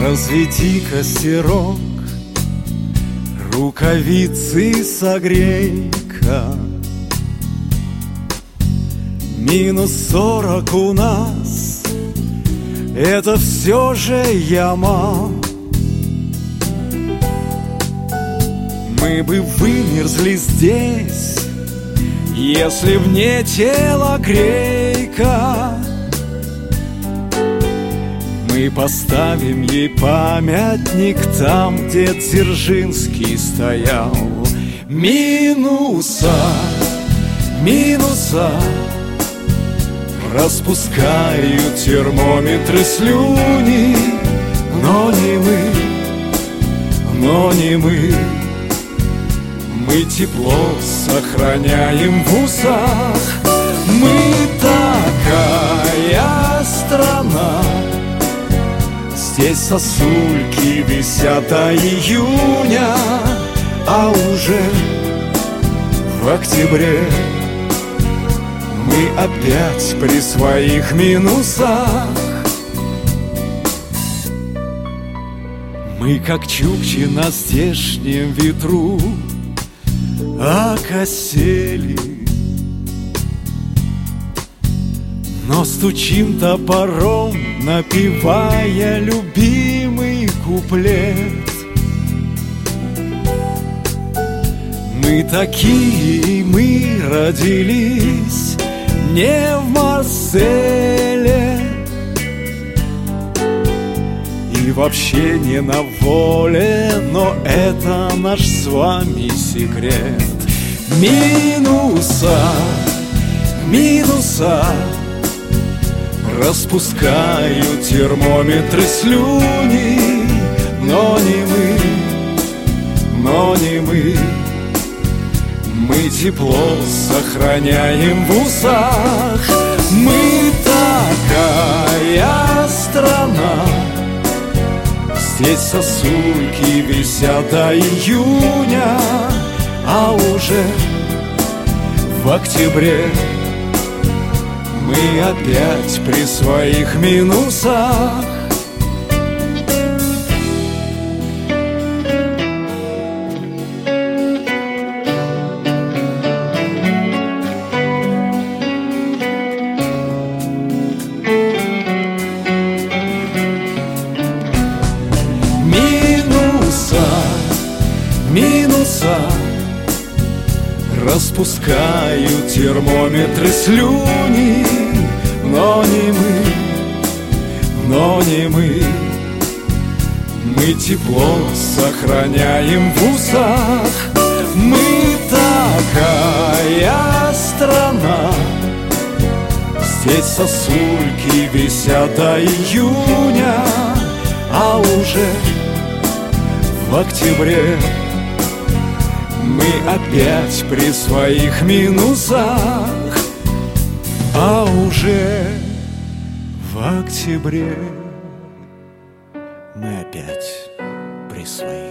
Разведи костерок, рукавицы согрей-ка. -40 у нас, это все же яма. Мы бы вымерзли здесь, если б не телогрейка. Мы поставим ей памятник там, где Дзержинский стоял. Минуса, минуса, распускают термометры слюни, но не мы, но не мы. Мы тепло сохраняем в усах. Мы такая страна. Здесь сосульки висят до июня, а уже в октябре мы опять при своих минусах. Мы как чукчи на здешнем ветру окосели, но стучим топором, напевая любимый куплет. Мы такие, мы родились не в Марселе и вообще не на воле, но это наш с вами секрет. Минуса, минуса, распускают термометры слюни, но не мы, но не мы. Мы тепло сохраняем в усах. Мы такая страна. Здесь сосульки висят до июня, а уже в октябре мы опять при своих минусах. Минуса, распускают термометры слюни, но не мы, но не мы. Мы тепло сохраняем в усах. Мы такая страна. Здесь сосульки висят до июня, а уже в октябре мы опять при своих минусах, а уже в октябре мы опять при своих